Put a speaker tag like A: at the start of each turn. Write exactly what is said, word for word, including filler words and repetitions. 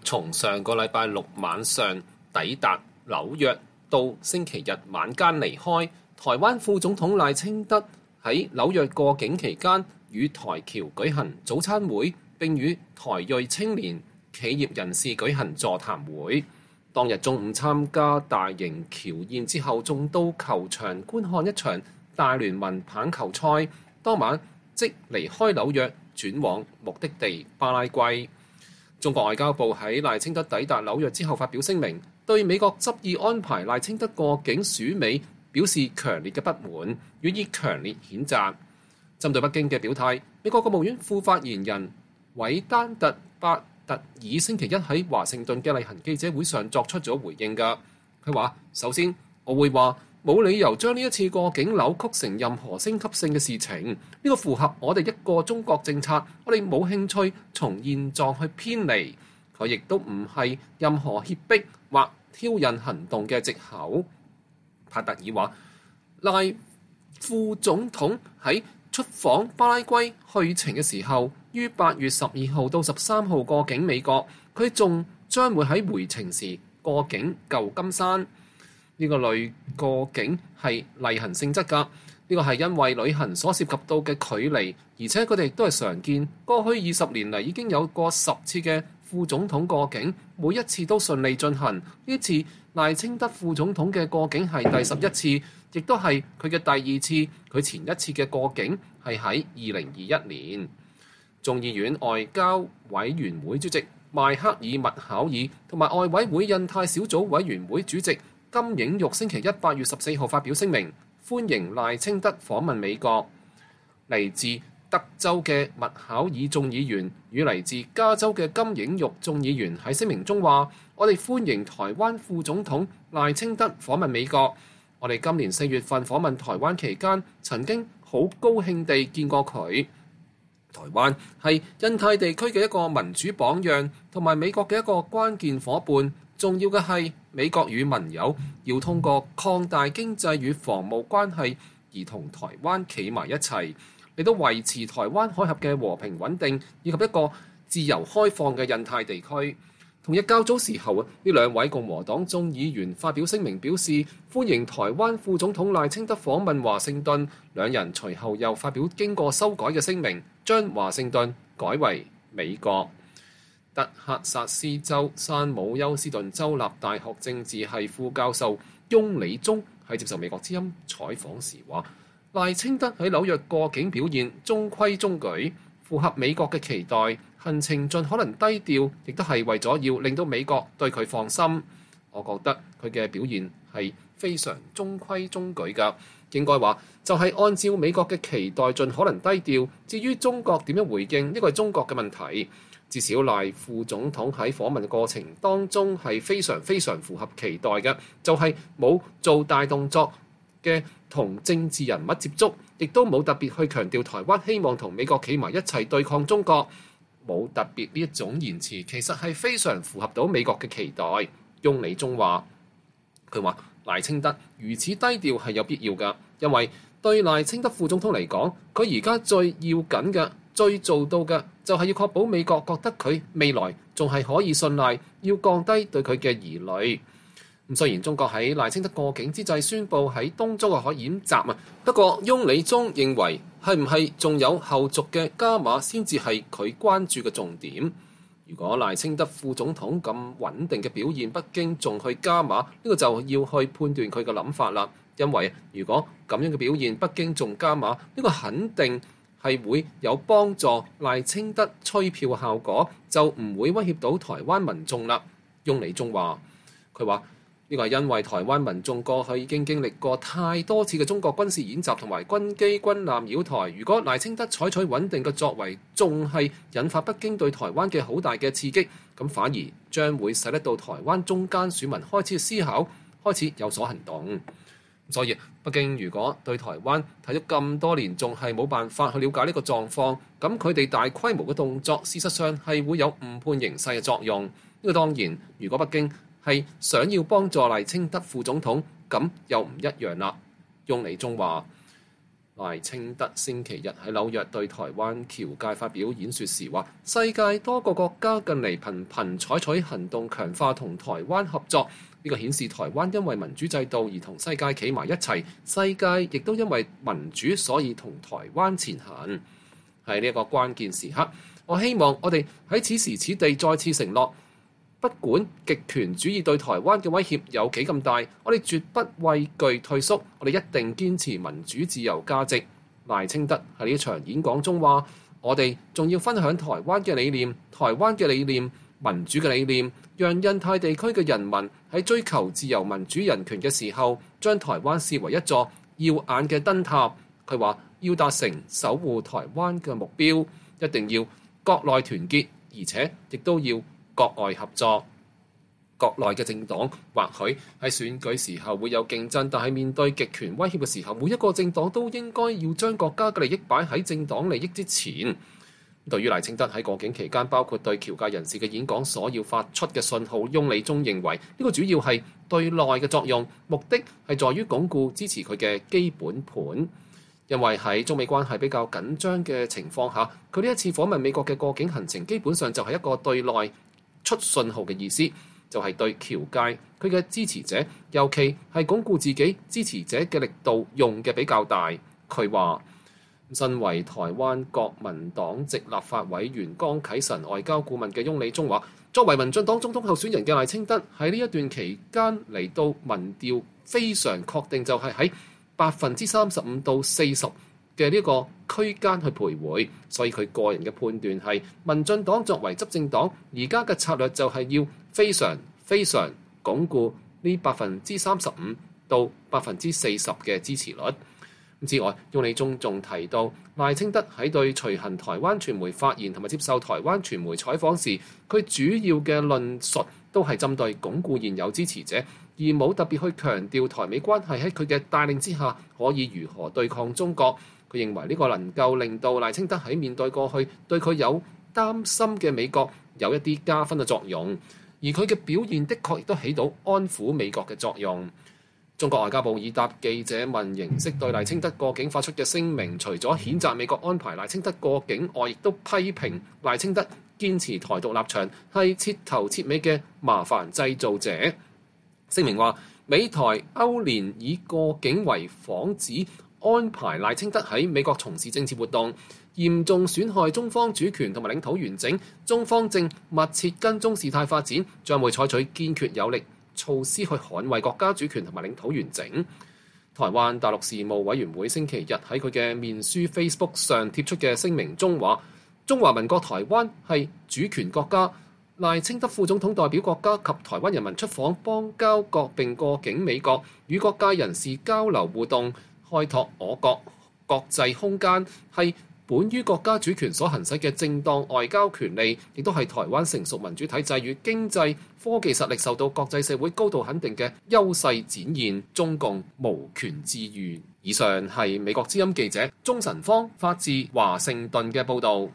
A: 從上個禮拜六晚上抵達紐約到星期日晚間離開，台灣副總統賴清德喺紐約過境期間與台僑舉行早餐會，並與台裔青年企業人士舉行座談會。當日中午參加大型僑宴之後，仲到球場觀看一場大聯盟棒球賽。當晚即離開紐約，轉往目的地巴拉圭。中國外交部喺賴清德抵達紐約之後發表聲明，對美國執意安排賴清德過境竄美表示強烈嘅不滿，予以強烈譴責。針對北京嘅表態，美國國務院副發言人韋丹特巴特爾星期一喺華盛頓嘅例行記者會上作出咗回應㗎。佢話：首先，我會話冇理由將呢一次過境扭曲成任何升級性嘅事情，呢個符合我哋一個中國政策，我哋冇興趣從現狀去偏離。佢亦都唔係任何脅迫或挑釁行動嘅藉口。帕特爾話：賴副總統喺出訪巴拉圭去程嘅時候，於八月十二號到十三號過境美國，佢仲將會喺回程時過境舊金山。呢個類過境係例行性質㗎，呢個係因為旅行所涉及到嘅距離，而且佢哋都係常見。過去二十年嚟已經有過十次嘅副總統過境，每一次都順利進行。呢次賴清德副總統嘅過境係第十一次，亦都係佢嘅第二次。佢前一次嘅過境係喺二零二一年。眾議院外交委員會主席邁克爾麥考爾同埋外委會印太小組委員會主席金映玉星期一八月十四號發表聲明，歡迎賴清德訪問美國。嚟自德州嘅麥考爾眾議員與嚟自加州嘅金映玉眾議員喺聲明中話：我哋歡迎台灣副總統賴清德訪問美國。我哋今年四月份訪問台灣期間，曾經好高興地見過佢。台灣係印太地區嘅一個民主榜樣，同埋美國嘅一個關鍵夥伴。重要嘅係，美國與盟友要通過擴大經濟與防務關係，而同台灣企埋一齊，嚟到維持台灣海峽嘅和平穩定，以及一個自由開放嘅印太地區。同日較早時候啊，呢兩位共和黨眾議員發表聲明，表示歡迎台灣副總統賴清德訪問華盛頓。兩人隨後又發表經過修改嘅聲明，將華盛頓改為美國。德克薩斯州山姆休斯頓州立大學政治系副教授翁理忠喺接受美國之音採訪時話：賴清德喺紐約過境表現中規中矩，符合美國嘅期待，行程盡可能低調，亦都係為咗要令到美國對佢放心。我覺得佢嘅表現係非常中規中矩㗎，應該話就係按照美國嘅期待盡可能低調。至於中國點樣回應，呢個係中國嘅問題。至少賴副總統喺訪問過程當中係非常非常符合期待嘅，就係冇做大動作嘅同政治人物接觸，亦都冇特別去強調台灣希望同美國企埋一齊對抗中國，冇特別呢一種言辭，其實係非常符合到美國嘅期待。翁理忠話：佢話賴清德如此低調係有必要㗎，因為對賴清德副總統嚟講，佢而家最要緊嘅、最做到嘅就係要確保美國覺得佢未來仲係可以信賴，要降低對佢嘅疑慮。咁雖然中國喺賴清德過境之際宣布喺東中國海演習啊，不過翁理忠認為係唔係仲有後續嘅加碼先至係佢關注嘅重點。如果賴清德副總統咁穩定嘅表現，北京仲去加碼，呢個就要去判斷佢嘅諗法啦。因為如果咁樣嘅表現，北京仲加碼，呢個肯定係會有幫助賴清德吹票效果，就唔會威脅到台灣民眾啦。翁理忠話：佢話呢個係因為台灣民眾過去已經經歷過太多次嘅中國軍事演習同埋軍機軍艦繞台，如果賴清德採取穩定嘅作為，仲係引發北京對台灣嘅好大嘅刺激，咁反而將會使得到台灣中間選民開始思考，開始有所行動。所以北京如果對台灣睇咗咁多年，仲係冇辦法去了解呢個狀況，咁佢哋大規模嘅動作，事實上係會有誤判形勢嘅作用。呢個當然，如果北京係想要幫助賴清德副總統，咁又唔一樣啦。翁理忠話： 賴清德星期日喺紐約對台灣僑界發表演說時話：世界多個國家近嚟頻頻採取行動，強化同台灣合作。呢個顯示台灣因為民主制度而同世界企埋一齊，世界亦都因為民主所以同台灣前行。喺呢一個關鍵時刻，我希望我哋喺此時此地再次承諾，不管極權主義對台灣嘅威脅有幾咁大，我哋絕不畏懼退縮，我哋一定堅持民主自由價值。賴清德喺呢一場演講中話：我哋仲要分享台灣嘅理念、台灣嘅理念、民主嘅理念，讓印太地區嘅人民喺追求自由民主人權嘅時候，將台灣視為一座耀眼嘅燈塔。佢話要達成守護台灣嘅目標，一定要國內團結，而且亦都要國外合作。國內嘅政黨或許喺選舉時候會有競爭，但係面對極權威脅嘅時候，每一個政黨都應該要將國家嘅利益擺喺政黨利益之前。對於賴清德喺過境期間，包括對僑界人士嘅演講所要發出嘅信號，翁理忠認為呢個主要係對內嘅作用，目的係在於鞏固支持佢嘅基本盤。因為喺中美關係比較緊張嘅情況下，佢呢一次訪問美國嘅過境行程，基本上就係一個對內出信號嘅意思，就係對僑界佢嘅支持者，尤其係鞏固自己支持者嘅力度用嘅比較大。佢話：身為台灣國民黨籍立法委員江啟臣外交顧問嘅翁理忠話，作為民進黨總統候選人嘅賴清德喺呢一段期間嚟到民調非常確定，就係喺百分之三十五到四十嘅呢個區間去徘徊，所以佢個人嘅判斷係民進黨作為執政黨，而家嘅策略就係要非常非常鞏固呢百分之三十五到百分之四十嘅支持率。之外，翁理忠仲提到賴清德喺對隨行台灣傳媒發言同埋接受台灣傳媒採訪時，佢主要嘅論述都係針對鞏固現有支持者，而冇特別去強調台美關係喺佢嘅帶領之下可以如何對抗中國。佢認為呢個能夠令到賴清德喺面對過去對佢有擔心嘅美國有一啲加分嘅作用，而佢嘅表現的確亦都起到安撫美國嘅作用。中國外交部以答記者問形式對賴清德過境發出嘅聲明，除咗譴責美國安排賴清德過境外，亦都批評賴清德堅持台獨立場係徹頭徹尾嘅麻煩製造者。聲明話，美台歐聯以過境為幌子，安排賴清德喺美國從事政治活動，嚴重損害中方主權同埋領土完整。中方正密切跟蹤事態發展，將會採取堅決有力措施去捍衛國家主權同埋領土完整。台灣大陸事務委員會星期日喺佢嘅面書 Facebook 上貼出嘅聲明中話：中華民國台灣係主權國家，賴清德副總統代表國家及台灣人民出訪邦交國並過境美國，與各界人士交流互動，開拓我國國際空間，係本於國家主權所行使嘅正當外交權利，亦都係台灣成熟民主體制與經濟科技實力受到國際社會高度肯定嘅優勢展現。中共無權置喙。以上係美國之音記者鍾晨芳發自華盛頓嘅報導。